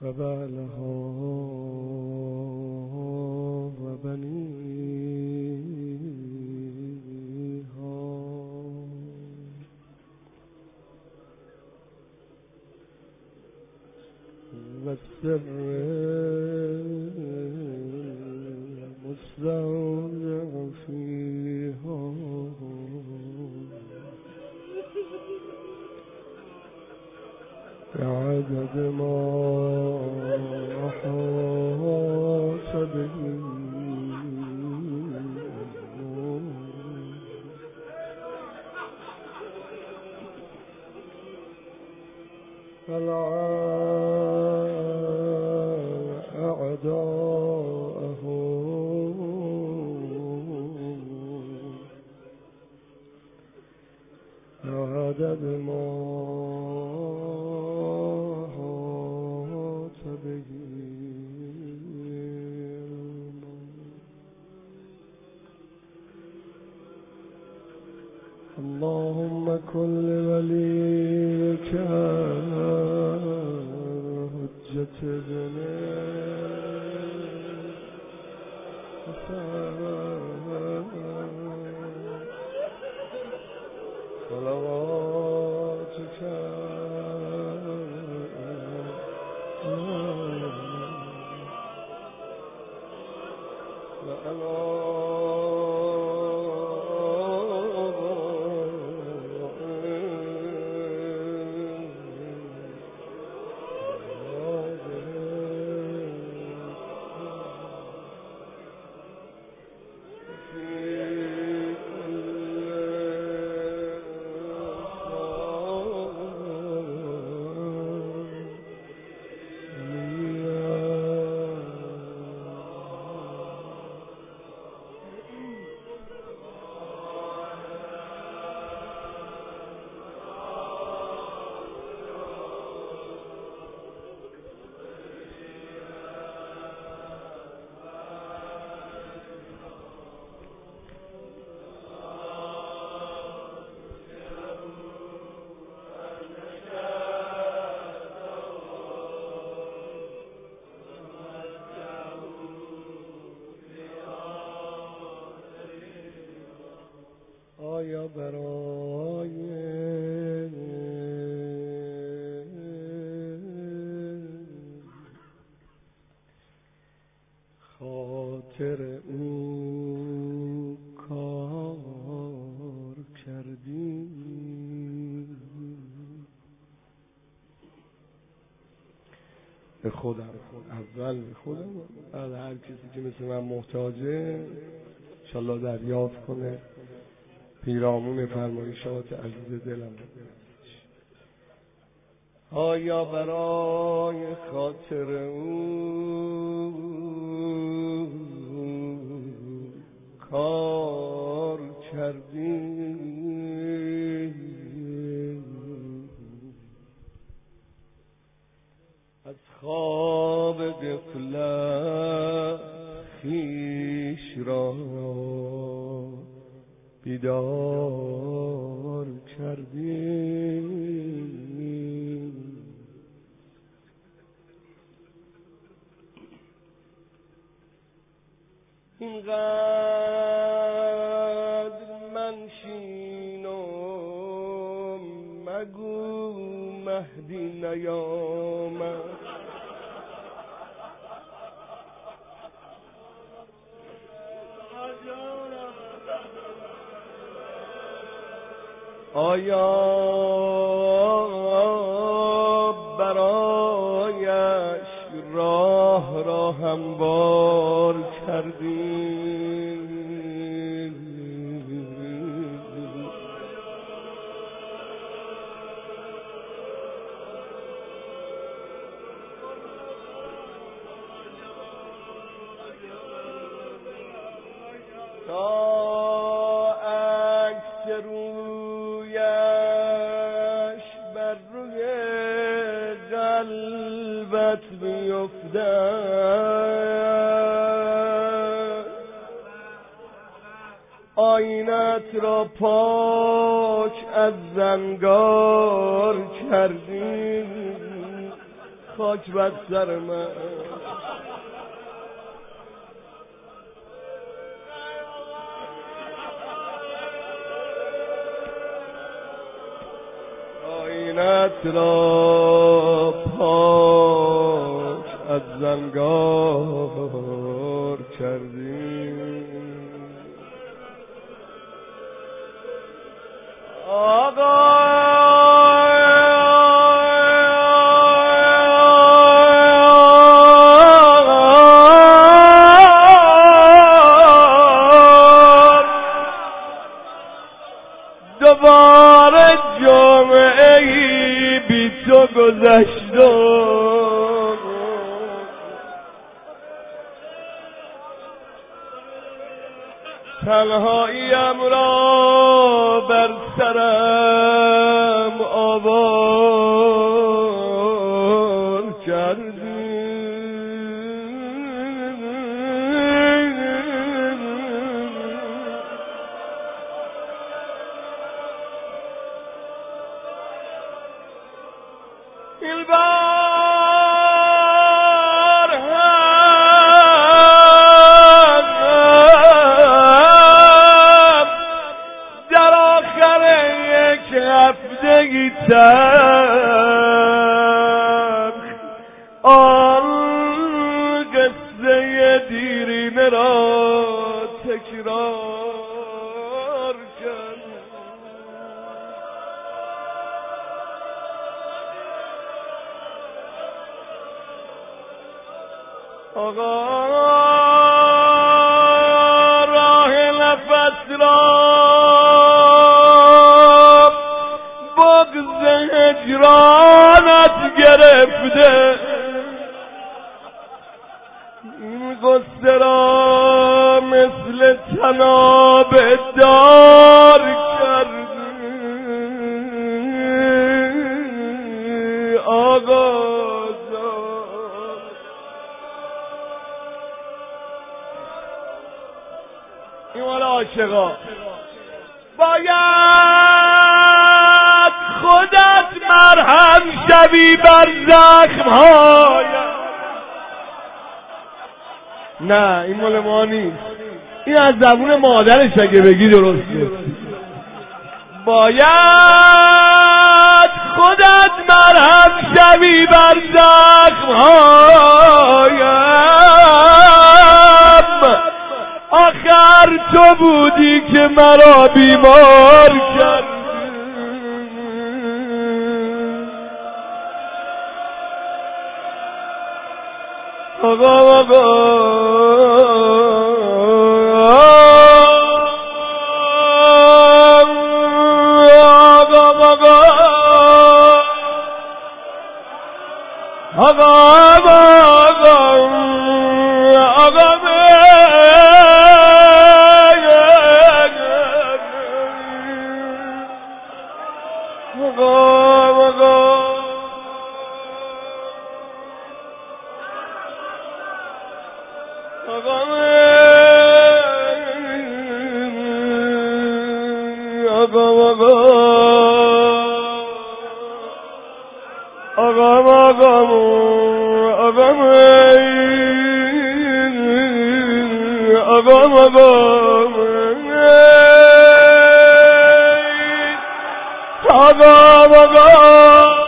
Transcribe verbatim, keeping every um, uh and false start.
و بعلها و بنیها و السر مستودع فيها بعدد ما أحاط به أعداءه بعدد ما أحاط به اللهم كن لوليك حجة ابن صلواتك وعلى آیا برای خاطر او کار کردی؟ به خودم، اول به خودم، بعد هر کسی که مثل من محتاجه انشالله دریافت کنه پیرامون فرمایشات عزیز دلم. آیا برای خاطر او کار کردی؟ از خواب غفلت خویش را بیدار کردی؟ اینقدر منشین و مگو مهدی نیامد، آیا برایش راه را هموار کردی؟ تا عکس رویش بر روی قلبت بیفتد، آینت را پاک از زنگار کردی؟ خاک بر سر من. آینت را پاک از زنگار کردیم آقا دوباره جامعه ای بی تو گذشتم، تنهاییم را بر سرم آوار کردی. این بار هم در آخر یک هفتگی تلخ آن قصه دیرینه را تکرار کرد. آقا راه نفس را بغض هجرانت گرفته، این غصه را مثل طناب دار کردی. آقا این مال عاشقا، باید خودت مرهم شوی بر زخم‌هایم. نه این مال ما نیست، این از زبون مادرش اگه بگی درسته. باید خودت مرهم شوی بر زخم‌هایم، آخر تو بودی که مرا بیمار کرد. آقا آقا آقا آقا آقا آقا